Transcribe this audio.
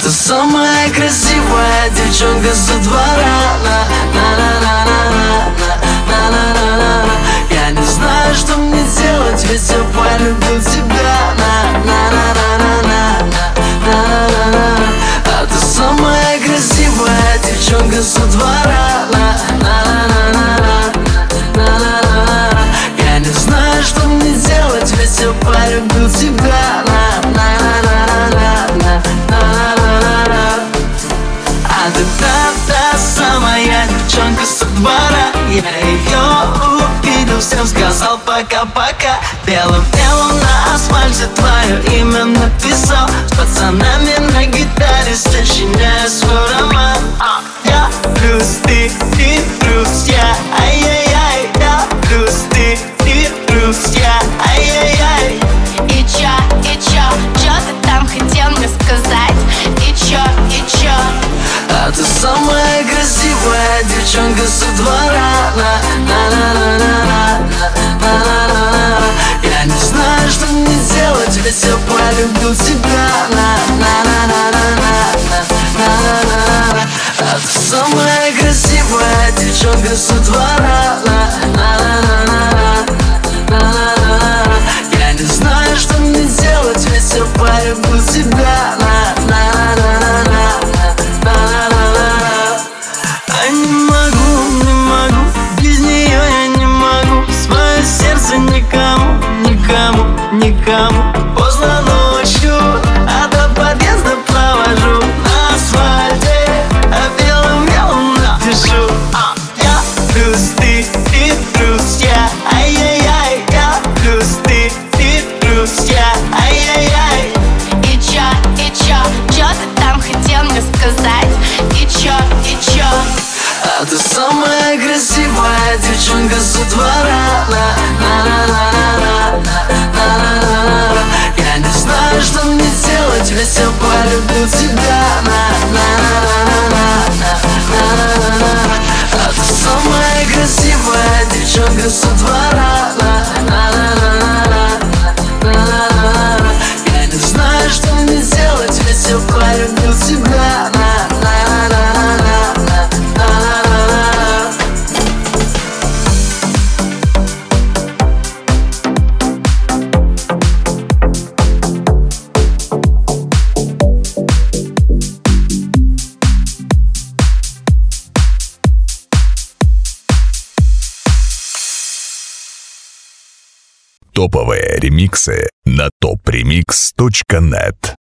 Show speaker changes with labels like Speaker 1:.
Speaker 1: ты самая красивая девчонка со двора. Я не знаю, что мне делать, ведь я полюбил тебя. А ты самая красивая девчонка со двора. Я не знаю, что мне делать, ведь я полюбил тебя. А ты та самая девчонка со двора. Я ее увидел, всем сказал пока-пока. Белым-белым на асфальте твое имя написал. С пацанами на гитаре сочиняя свой роман. Я плюс ты плюс я, ай-яй-яй. Я плюс ты плюс я, ай-яй-яй.
Speaker 2: И чё ты там хотел мне сказать? И чё?
Speaker 1: А ты самая красивая девчонка со двора. Я не знаю, что мне делать, ведь я полюбил тебя. А ты самая красивая девчонка со двора. Я не знаю, что мне делать, ведь я полюбил тебя. А не могу, без нее я не могу. Свое сердце никому. Поздно ночью, а до подъезда провожу. На асфальте, а белым напишу. Я плюс ты плюс я, ай-яй-яй. Я плюс ты плюс я, ай-яй-яй.
Speaker 2: И чё ты там хотел мне сказать? И чё?
Speaker 1: А ты самая красивая девчонка со двора. Я не знаю, что мне делать, ведь я полюбил тебя. А ты самая красивая девчонка со двора. Я не знаю, что мне делать, ведь я полюбил тебя.
Speaker 3: Топовые ремиксы на topremix.net.